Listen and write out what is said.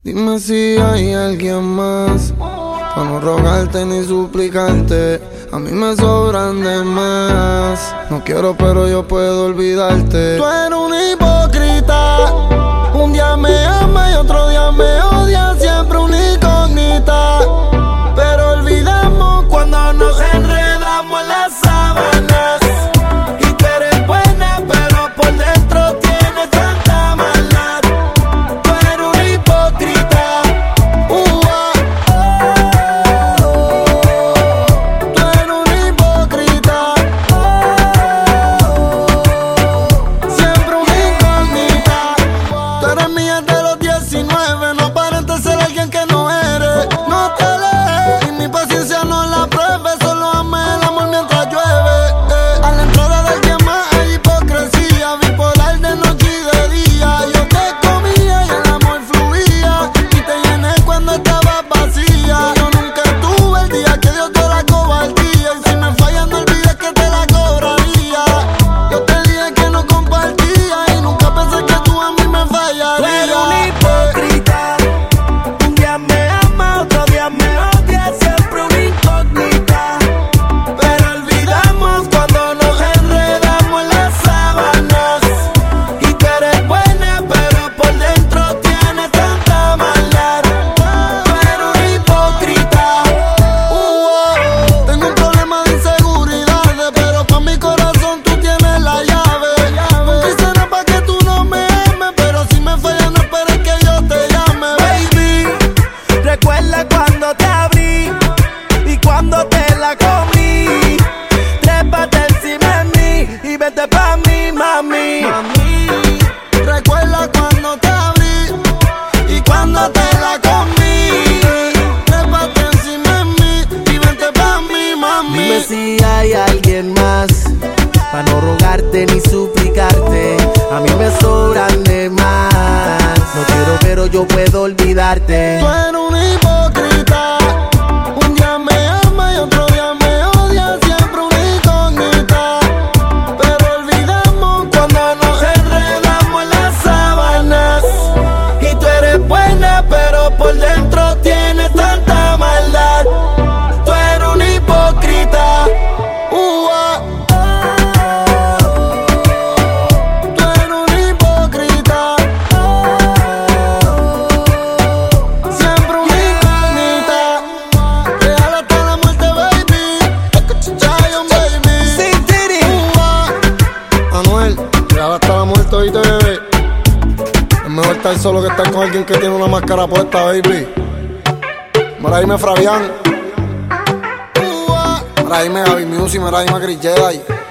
Dime si hay alguien más, para no rogarte ni suplicarte. A mí me sobran de más. No quiero pero yo puedo olvidarte. Tú eres un hipócrita. Un día me amas y otro día me odias. Siempre una incógnita. Pero olvidamos cuando nos enredamos en las sábanas. Y tú eres buena pero por dentro tienes tanta maldad. Tú eres un hipócrita. Tú eres un hipócrita. Siempre una incógnita. Tú eres mía de los 19. No aparentes ser alguien que no eres. No te lees y mi paciencia no la pruebes. Solo ame el amor mientras llueve. A la entrada de alguien más hay hipocresía. Bipolar de noche y de día. Yo te comía y el amor fluía. Y te llené cuando estabas vacía. Yo nunca estuve el día que Dios dio la cobardía. Y si me fallas no olvides que te la cobraría. Yo te dije que no compartía. Y nunca pensé que tú a mí me fallarías. Tú eres un hipócrita. Un día me amas, otro día me odias. Siempre una incógnita. Pero olvidamos cuando nos enredamos en las sábanas. Y tú eres buena, pero por dentro tienes tanta maldad. Tú eres un hipócrita. Tengo un problema de inseguridades, pero pa' mi corazón tú tienes la llave. Nunca hice nada pa' que tú no me ames, pero si me fallas no esperes que yo te llame, baby. Recuerda cuando te abrí y cuando te la comí. Trépate encima de mí y vete pa' mí, mami. Mami, recuerda cuando te abrí y cuando te la comí. Trépate encima de mí y vente pa' mí, mami. Dime si hay alguien más, pa' no rogarte ni suplicarte. A mí me sobran de más. No quiero pero yo puedo olvidarte. Tú eres un hipócrita. Un día me amas y otro día me odias. Siempre una incógnita. Pero olvidamos cuando nos enredamos en las sábanas. Y tú eres buena, pero por dentro tienes tanta maldad. Tú eres un hipócrita. Tú eres un hipócrita. Siempre una incógnita. Real hasta la muerte, baby. Giant, baby. Sin tiri. Anuel, real hasta la muerte, oíste, bebé. Es mejor estar solo que estar con alguien que tiene una máscara puesta, baby. Mira, dime Fabián. Mira, dime Gaby Music, mira, dime Chris Jedi.